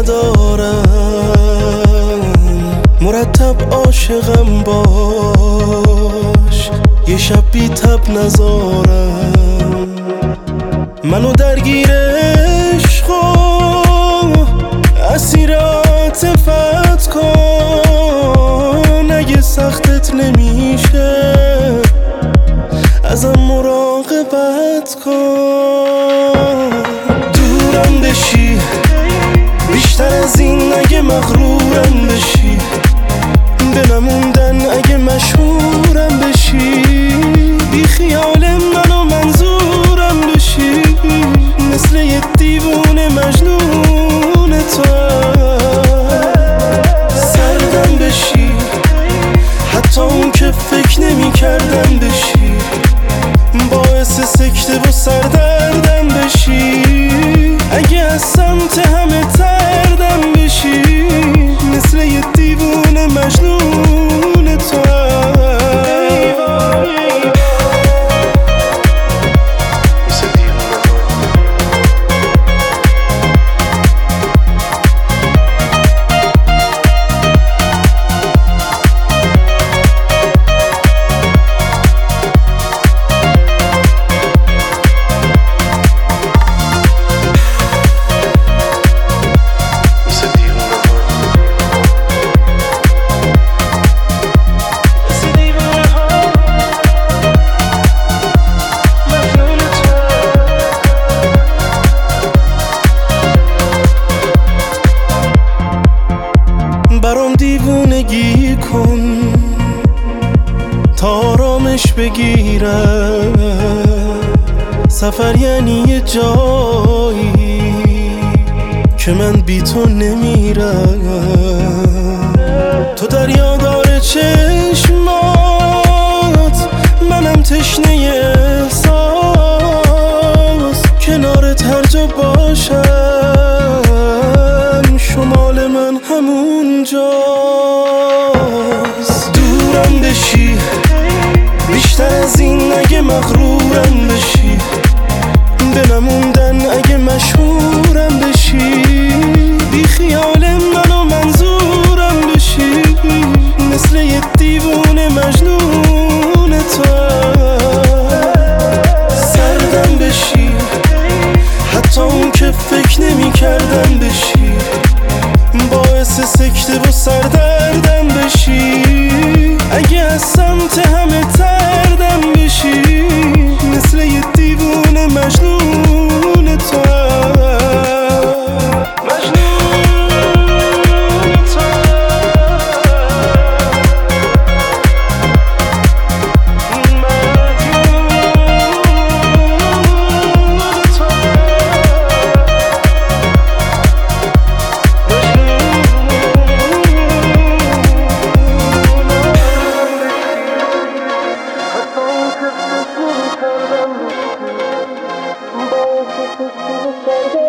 ندارم، مرتب عاشقم باش، یه شب بی تب نذارم. منو درگیر عشق و اسیر عاطفت کن، اگه سختت نمیشه ازم مراقبت کن. دورم بشی بیشتر از این اگه مغرورم بشی، به نموندن اگه مشهورم بشی، بی خیال من و منظورم بشی، مثل یه دیوونه مجنون تو. سردم بشی حتی اون که فکر نمی کردم بشی، باعث سکته و سردردم بشی، اگه از سمت همه تردم بشی، مثل یه دیوونه مجنون تو. برام دیوونگی کن تا آرامش بگیرم، سفر یعنی یه جایی که من بی تو نمیرم. تو دریادار چشمات، منم تشنه احساس، کنارت هر جا باشم شمال من همون جاست. دورم بشی بیشتر از این اگه مغرورم بشی، به نموندن اگه مشهورم بشی، بی خیال من و منظورم بشی، مثل یه دیوونه مجنون تو. سردم بشی حتی اون که فکر نمی کردم بشی، باعث سکته و سردردم بشی، اگه از سمت همه تردم بشی، مثل یه دیوونه مجنون تو. Thank you.